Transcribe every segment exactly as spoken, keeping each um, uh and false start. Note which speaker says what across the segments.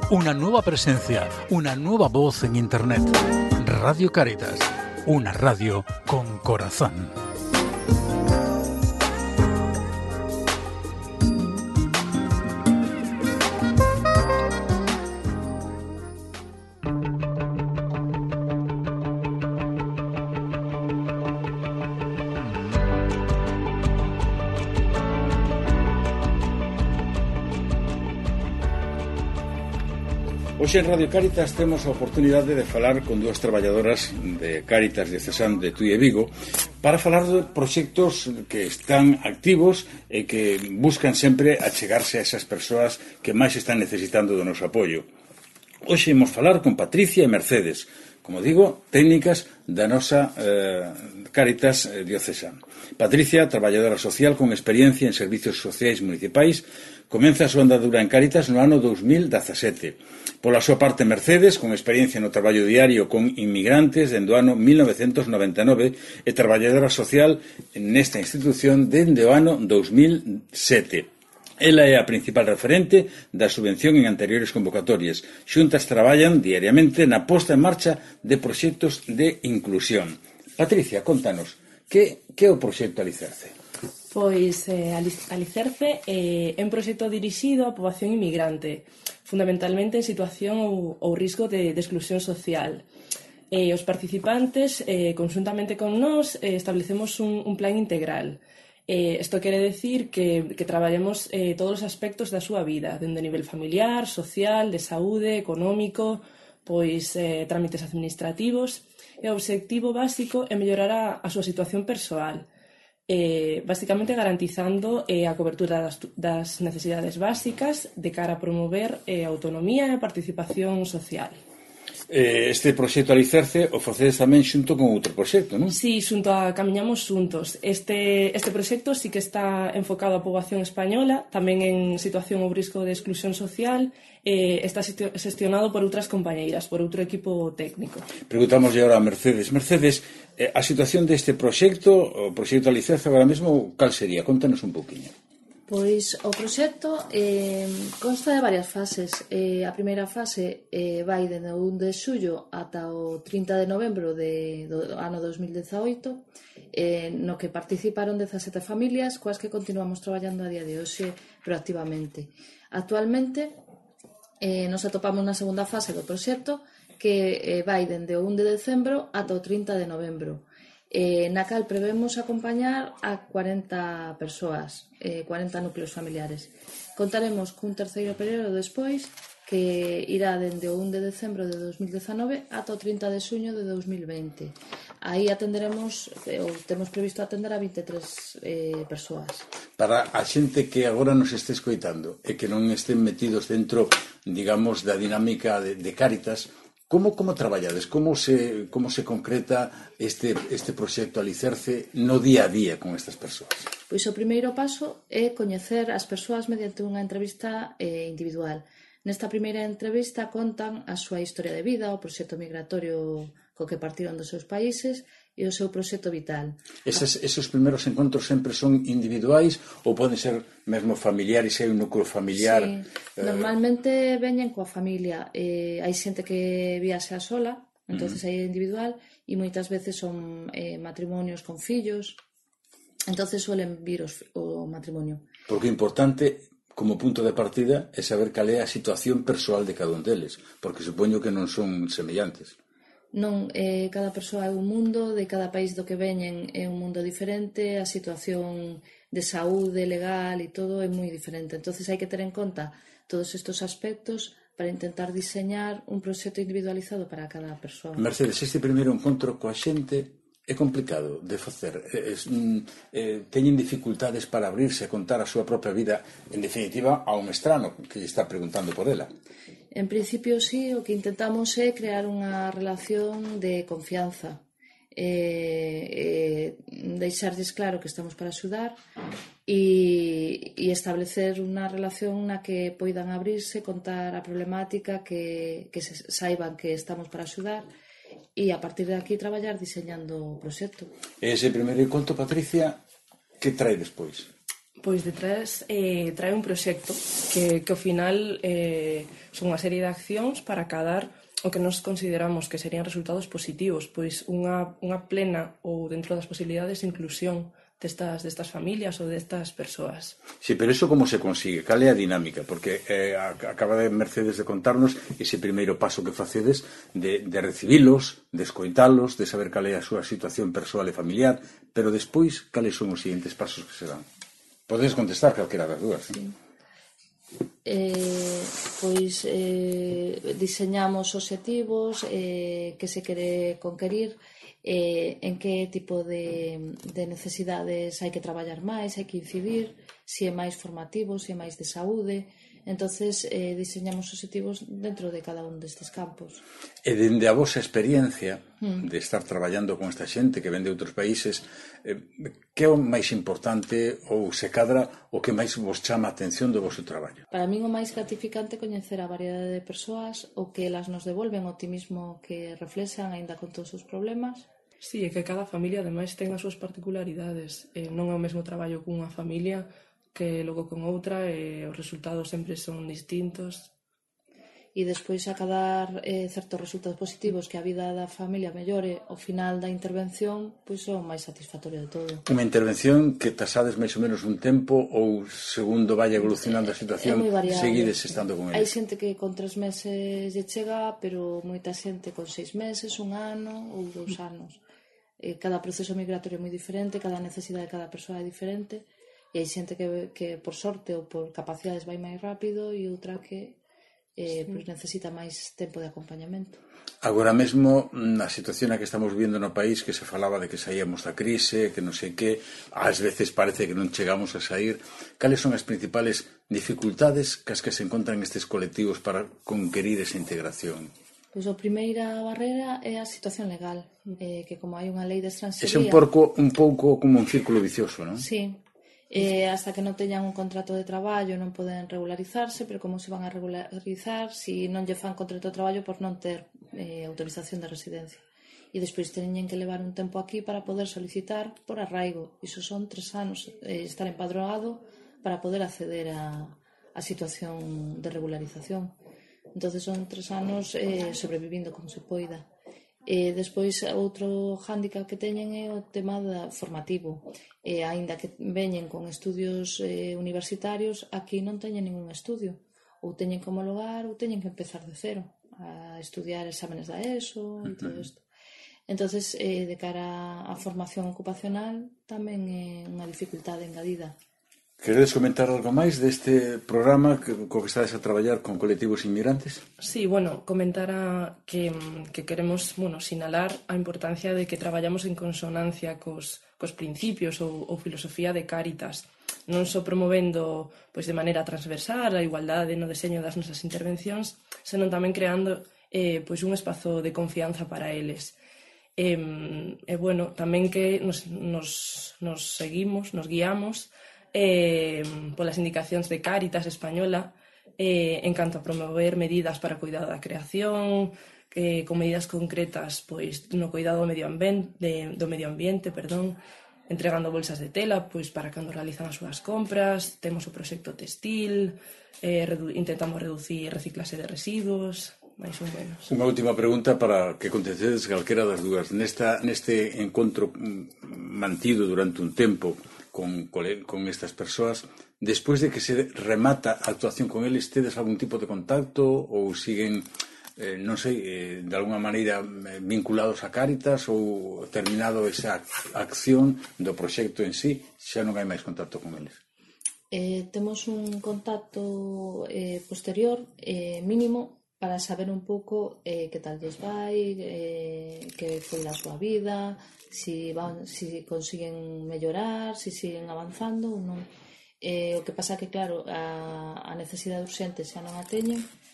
Speaker 1: una nueva presencia, una nueva voz en Internet. Radio Cáritas, una radio con corazón.
Speaker 2: Hoxe en Radio Cáritas temos a oportunidade de falar con dúas traballadoras de Cáritas Diocesán de Tui e Vigo para falar de proxectos que están activos e que buscan sempre achegarse a esas persoas que máis están necesitando do noso apoio. Hoxe imos falar con Patricia e Mercedes, como digo, técnicas da nosa eh, Cáritas Diocesán. Patricia, traballadora social con experiencia en servicios sociais municipais, comeza a súa andadura en Cáritas no ano dous mil dezasete. Pola súa parte, Mercedes, con experiencia no traballo diario con inmigrantes dende o ano mil novecentos noventa e nove e traballadora social nesta institución dende o ano dous mil sete. Ela é a principal referente da subvención en anteriores convocatorias. Xuntas traballan diariamente na posta en marcha de proxectos de inclusión. Patricia, contanos, que, que é o proxecto Alicerce?
Speaker 3: Pois eh, Alicerce eh, é un proxecto dirixido á poboación inmigrante, fundamentalmente en situación ou, ou risco de, de exclusión social. Eh, os participantes, eh, conjuntamente con nós, eh, establecemos un, un plan integral. Eh, isto quere decir que, que traballemos eh, todos os aspectos da súa vida, dende o nivel familiar, social, de saúde, económico, pois eh, trámites administrativos, e o obxectivo básico é mellorar a, a súa situación persoal, eh, basicamente garantizando eh, a cobertura das, das necesidades básicas de cara a promover eh, a autonomía e a participación social.
Speaker 2: Este proxecto Alicerce o facedes tamén xunto con outro proxecto, non?
Speaker 3: Sí, xunto a Camiñamos Xuntos. Este, este proxecto sí que está enfocado á poboación española, tamén en situación ou risco de exclusión social, eh, está xestionado por outras compañeiras, por outro equipo técnico.
Speaker 2: Preguntamos agora a Mercedes. Mercedes, eh, a situación deste proxecto, o proxecto Alicerce agora mesmo, cal sería? Contanos un pouquinho.
Speaker 4: Pois o proxecto eh, consta de varias fases. Eh, a primeira fase eh, vai dende o un de xullo ata o trinta de novembro de, do ano dos mil dezaoito, eh, no que participaron dezasete familias coas que continuamos traballando a día de hoxe proactivamente. Actualmente eh, nos atopamos na segunda fase do proxecto que eh, vai dende o un de decembro ata o trinta de novembro. Eh, na cal prevemos acompañar a cuarenta persoas, eh, cuarenta núcleos familiares. Contaremos cun terceiro período despois que irá dende o un de decembro de dos mil dezanove ata o trinta de xuño de dos mil vinte. Aí atenderemos, ou temos previsto atender a vinte e tres eh, persoas.
Speaker 2: Para a xente que agora nos este escoitando e que non estén metidos dentro, digamos, da dinámica de, de Cáritas, Como, como traballades? Como se, como se concreta este, este proxecto Alicerce no día a día con estas persoas?
Speaker 4: Pois o primeiro paso é coñecer as persoas mediante unha entrevista eh, individual. Nesta primeira entrevista contan a súa historia de vida, o proxecto migratorio co que partiron dos seus países e o seu proxecto vital.
Speaker 2: Eses, esos primeiros encontros sempre son individuais ou poden ser mesmo familiares, se hai un núcleo familiar?
Speaker 4: Sí, eh... normalmente veñen coa familia. Eh, hai xente que viaxa sola, entonces hai individual, e moitas veces son eh, matrimonios con fillos, entonces suelen vir os, o matrimonio.
Speaker 2: Porque o importante, como punto de partida, é saber cal é a situación persoal de cada un deles, porque supoño que non son semellantes.
Speaker 4: Non, eh, cada persoa é un mundo, de cada país do que veñen é un mundo diferente, a situación de saúde legal e todo é moi diferente. Entonces hai que ter en conta todos estes aspectos para intentar diseñar un proxecto individualizado para cada persoa.
Speaker 2: Mercedes, este primeiro encontro coa xente é complicado de facer. Eh, eh, teñen dificultades para abrirse e contar a súa propia vida, en definitiva, a un estrano que está preguntando por ela.
Speaker 4: En principio, sí, o que intentamos é crear unha relación de confianza, eh, eh, deixarlles claro que estamos para axudar e, e establecer unha relación na que poidan abrirse, contar a problemática, que, que se saiban que estamos para axudar e a partir de aquí traballar diseñando o proxecto.
Speaker 2: Ese primeiro encontro, Patricia, que trae despois?
Speaker 3: Pois detrás eh, trae un proxecto que, que ao final eh, son unha serie de accións para acadar o que nos consideramos que serían resultados positivos, pois unha, unha plena ou dentro das posibilidades inclusión destas, destas familias ou destas persoas.
Speaker 2: Sí, pero eso como se consigue? Cal é a dinámica? Porque eh, acaba de Mercedes de contarnos ese primeiro paso que facedes de, de recibilos, de escoitalos, de saber cal é a súa situación persoal e familiar, pero despois, cales son os seguintes pasos que se dan? Podes contestar calquera das dúas.
Speaker 4: Sí. Eh, pois eh, diseñamos obxectivos, eh, que se quere conquerir, eh, en que tipo de, de necesidades hai que traballar máis, hai que incidir, se é máis formativo, se é máis de saúde. Entonces eh, diseñamos obxectivos dentro de cada un destes campos.
Speaker 2: E dende a vosa experiencia mm. de estar traballando con esta xente que ven de outros países, eh, que é o máis importante ou se cadra o que máis vos chama a atención do vosso traballo?
Speaker 4: Para min o máis gratificante é coñecer a variedade de persoas, o que elas nos devolven, o optimismo que reflexan aínda con todos os problemas.
Speaker 3: Sí, é que cada familia ademais ten as súas particularidades. Eh, non é o mesmo traballo cunha familia que logo con outra, e os resultados sempre son distintos.
Speaker 4: E despois acadar eh, certos resultados positivos, que a vida da familia mellore ao final da intervención, pois é o máis satisfactorio de todo.
Speaker 2: Unha intervención que tasades máis ou menos un tempo, ou segundo vai evolucionando a situación, seguides estando con
Speaker 4: Hai
Speaker 2: eles?
Speaker 4: xente que con tres meses lle chega, pero moita xente con seis meses, un ano ou dous anos. Eh, cada proceso migratorio é moi diferente, cada necesidade de cada persoa é diferente. E hai xente que, que por sorte ou por capacidades vai máis rápido, e outra que eh, sí. pues necesita máis tempo de acompañamento.
Speaker 2: Agora mesmo, na situación a que estamos viendo no país, que se falaba de que saíamos da crise, que non sei que, ás veces parece que non chegamos a sair, cales son as principales dificultades cas que se encontran estes colectivos para conquerir esa integración?
Speaker 4: Pois a primeira barrera é a situación legal, eh, que como hai unha lei de extranxería...
Speaker 2: É un pouco, un pouco como un círculo vicioso, non?
Speaker 4: Sí. Eh, hasta que non teñan un contrato de traballo non poden regularizarse, pero como se van a regularizar se non lle fan contrato de traballo por non ter eh, autorización de residencia? E despois teñen que levar un tempo aquí para poder solicitar por arraigo. Iso son tres anos, eh, estar empadroado para poder acceder a, a situación de regularización. Entonces son tres anos eh, sobrevivindo como se poida. E despois outro hándicap que teñen é o tema da formativo. E aínda que veñen con estudios eh, universitarios, aquí non teñen ningún estudio, ou teñen que homologar ou teñen que empezar de cero a estudiar exámenes da ESO e todo isto. Entonces, eh, de cara á formación ocupacional tamén é unha dificultade engadida.
Speaker 2: Queredes comentar algo máis deste programa que, co que estades a traballar con colectivos inmigrantes?
Speaker 3: Sí, bueno, comentar a, que, que queremos, bueno, sinalar a importancia de que traballamos en consonancia cos, cos principios ou, ou filosofía de Cáritas, non só promovendo pois, de maneira transversal a igualdade no deseño das nosas intervencións, senón tamén creando eh, pois, un espazo de confianza para eles. E, e bueno, tamén que nos, nos, nos seguimos, nos guiamos Eh, polas indicacións de Cáritas española eh, en canto a promover medidas para o cuidado da creación, eh, con medidas concretas pois no cuidado do medio ambiente, de, do medio ambiente, perdón, entregando bolsas de tela pois para cando realizan as súas compras. Temos o proxecto textil, eh, redu intentamos reducir reciclase de residuos, máis ou menos.
Speaker 2: Unha última pregunta para que contestedes calquera das dúas. Nesta, neste encontro mantido durante un tempo Con, con estas persoas, despois de que se remata a actuación con eles, tedes algún tipo de contacto ou siguen, eh, non sei, eh, de alguna maneira vinculados a Cáritas, ou terminado esa acción do proxecto en sí, xa non hai máis contacto con eles?
Speaker 4: Eh, temos un contacto eh, posterior, eh, mínimo, para saber un pouco eh, que tal lles vai, eh, que foi a súa vida, si, van, si consiguen mellorar, si siguen avanzando ou non. Eh, o que pasa que, claro, a, a necesidade urxente xa non a teñen,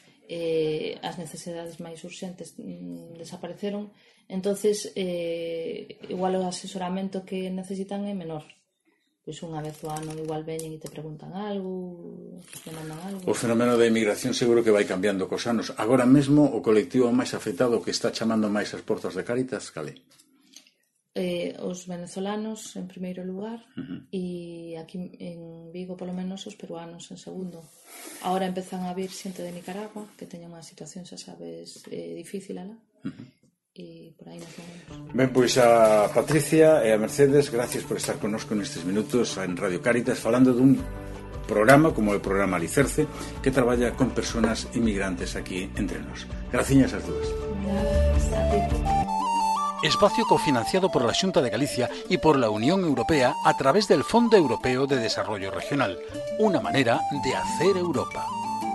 Speaker 4: eh, as necesidades máis urxentes mm, desapareceron, entonces eh, igual o asesoramento que necesitan é menor. Pois unha vez o ano igual veñen e te preguntan algo, te mandan algo.
Speaker 2: O fenómeno da emigración seguro que vai cambiando cos anos. Agora mesmo o colectivo máis afectado que está chamando máis as portas de Cáritas, cale?
Speaker 4: Eh, os venezolanos en primeiro lugar
Speaker 2: Uh-huh.
Speaker 4: e aquí en Vigo polo menos os peruanos en segundo. Ahora empezan a vir xente de Nicaragua que teña unha situación, xa sabes, eh, difícil alá. Uh-huh. E por aí nos movemos.
Speaker 2: Ben, pois a Patricia e a Mercedes, gracias por estar connosco nestes minutos en Radio Cáritas falando dun programa como o programa Alicerce que traballa con persoas inmigrantes aquí entre nós. Graciñas as dúas.
Speaker 4: Gracias a ti.
Speaker 1: Espacio cofinanciado por la Xunta de Galicia y por la Unión Europea a través del Fondo Europeo de Desarrollo Regional, una manera de hacer Europa.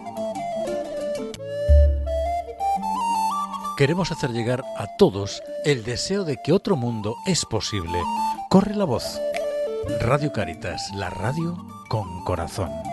Speaker 1: Queremos hacer llegar a todos el deseo de que otro mundo es posible. Corre la voz. Radio Cáritas, la radio con corazón.